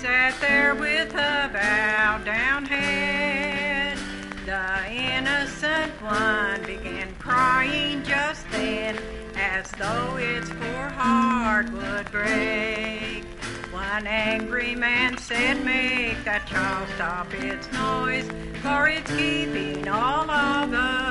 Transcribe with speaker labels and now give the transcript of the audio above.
Speaker 1: sat there with a bowed down head. The innocent one began crying just then, as though its poor heart would break. One angry man said, "Make that child stop its noise, for it's keeping all of us